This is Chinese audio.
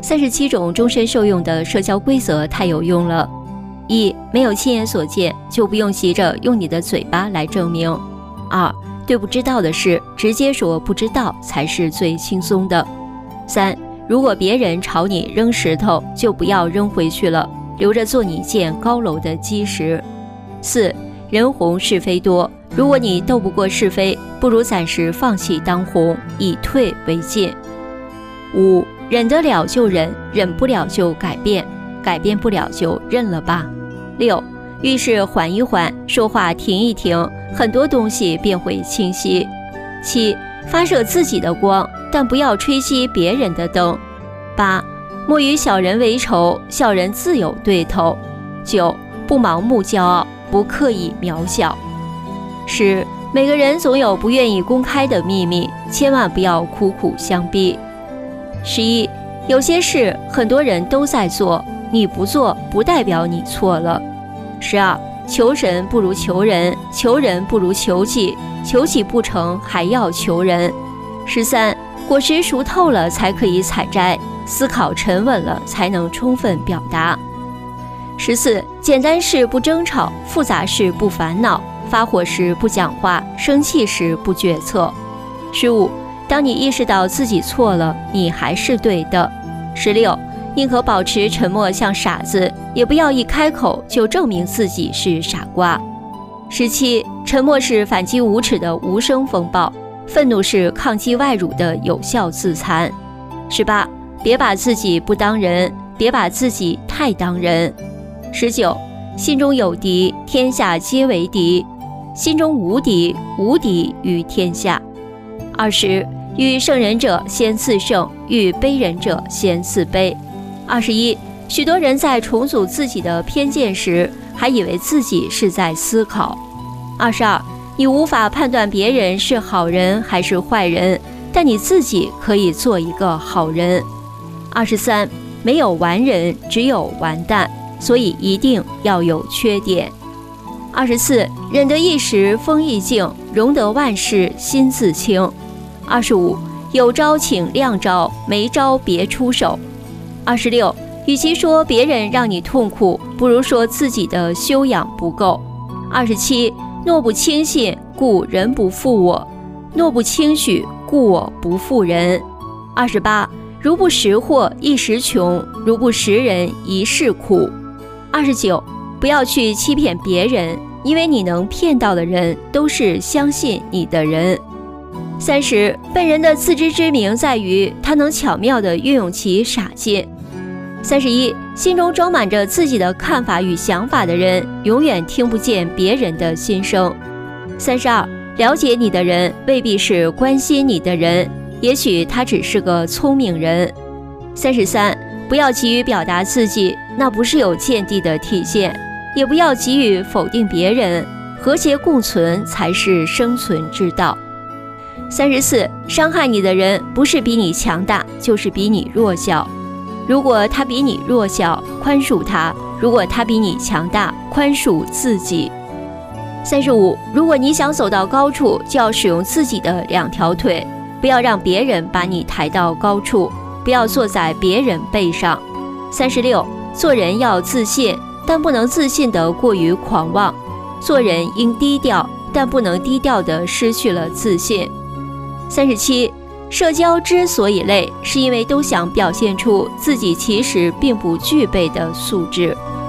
37种终身受用的社交规则太有用了。1. 没有亲眼所见，就不用急着用你的嘴巴来证明。2. 对不知道的事，直接说不知道才是最轻松的。3. 如果别人朝你扔石头，就不要扔回去了，留着做你建高楼的基石。4. 人红是非多，如果你斗不过是非，不如暂时放弃当红，以退为进。5. 忍得了就忍，忍不了就改变，改变不了就认了吧。6. 遇事缓一缓，说话停一停，很多东西便会清晰。7. 发射自己的光，但不要吹熄别人的灯。8. 莫与小人为仇，小人自有对头。9. 不盲目骄傲，不刻意渺小。10. 每个人总有不愿意公开的秘密，千万不要苦苦相逼。11. 有些事很多人都在做，你不做不代表你错了。12. 求神不如求人，求人不如求己，求己不成还要求人。13. 果实熟透了才可以采摘，思考沉稳了才能充分表达。14. 简单事不争吵，复杂事不烦恼，发火时不讲话，生气时不决策。15. 当你意识到自己错了，你还是对的。16. 宁可保持沉默像傻子，也不要一开口就证明自己是傻瓜。17. 沉默是反击无耻的无声风暴，愤怒是抗击外辱的有效自残。18. 别把自己不当人，别把自己太当人。19. 心中有敌，天下皆为敌；心中无敌，无敌于天下。20. 遇圣人者先自圣，遇卑人者先自卑。21. 许多人在重组自己的偏见时，还以为自己是在思考。22. 你无法判断别人是好人还是坏人，但你自己可以做一个好人。23. 没有完人，只有完蛋，所以一定要有缺点。24. 忍得一时风一静，容得万事心自清。25. 有招请亮招，没招别出手。26. 与其说别人让你痛苦，不如说自己的修养不够。27. 诺不轻信，故人不负我；诺不轻许，故我不负人。28. 如不识货，一时穷；如不识人，一世苦。29. 不要去欺骗别人，因为你能骗到的人，都是相信你的人。30. 笨人的自知之明在于他能巧妙地运用其傻劲。31. 心中装满着自己的看法与想法的人，永远听不见别人的心声。32. 了解你的人未必是关心你的人，也许他只是个聪明人。33. 不要急于表达自己，那不是有见地的体现，也不要急于否定别人，和谐共存才是生存之道。34. 伤害你的人不是比你强大，就是比你弱小。如果他比你弱小，宽恕他；如果他比你强大，宽恕自己。35. 如果你想走到高处，就要使用自己的2条腿，不要让别人把你抬到高处，不要坐在别人背上。36. 做人要自信，但不能自信得过于狂妄；做人应低调，但不能低调地失去了自信。37. 社交之所以累，是因为都想表现出自己其实并不具备的素质。